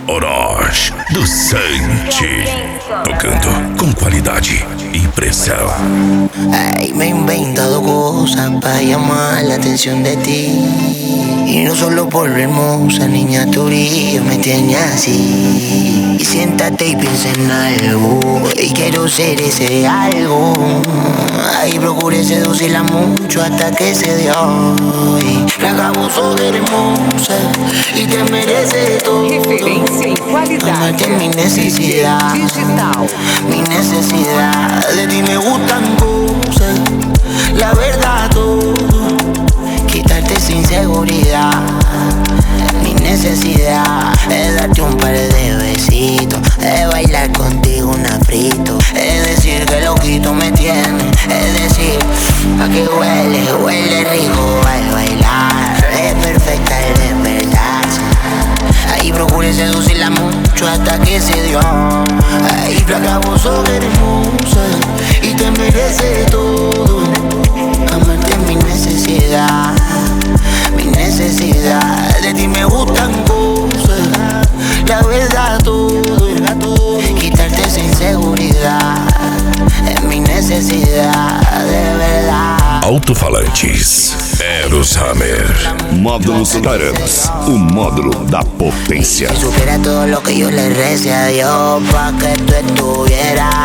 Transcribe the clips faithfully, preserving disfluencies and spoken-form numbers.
Orochi do Sante, tocando com qualidade e pressão. Ay, me he inventado cosas para llamar la atención de ti. Y no solo por lo hermosa, niña, tu brillo me tiene así. Y siéntate y piensa en algo, y quiero ser ese algo. Ay, procuré seducirla mucho hasta que se dio. Y la acabo de hermosa y te merece todo. Referência em qualidade. Amarte es mi necesidad, D J Digital. mi necesidad. De ti me gustan cosas, la verdad todo. Quitarte esa inseguridad, mi necesidad es darte un par de besitos, es bailar contigo un afrito, es decir que loquito me tiene, es decir, a que huele, huele rico al bailar, es perfecta el despertarse. Ahí procuré seducirla mucho hasta que se dio. Ahí flaca, vos sos hermosa y te merece todo. Amarte es mi necesidad, mi necesidad. De ti me gustan cosas, la verdad todo. Quitarte esa inseguridad es mi necesidad, de verdad. Alto-falantes, Eros Hammer. Módulo Startups, o módulo da potência. Si supiera todo lo que yo le recé a Dios pa' que tú estuvieras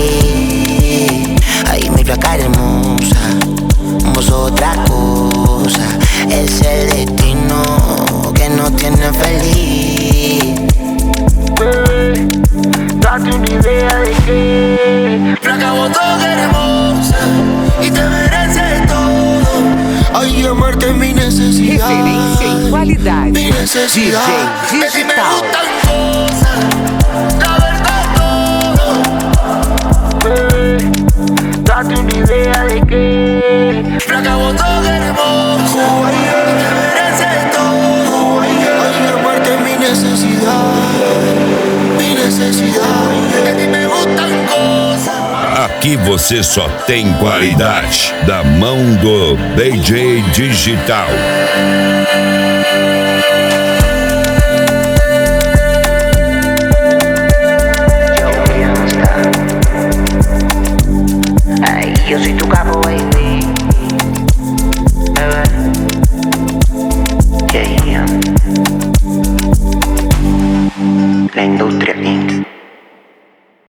aquí. Ay, mi flaca hermosa, vos otra cosa. Es el destino que nos tiene feliz. Bebé, date una idea de que flaca, vos sos hermosa y te mereces todo. Ay, amarte es mi necesidad, Referência em qualidade. mi necesidad. D J De ti me Digital. gustan cosas, la verdad todo. Bebé, date una idea de que flaca, vos sos hermosa y te mereces todo. Ay, amarte es mi necesidad, mi necesidad. De ti me gustan cosas. Aqui você só tem qualidade, da mão do D J Digital. Ay, yo soy tu capo.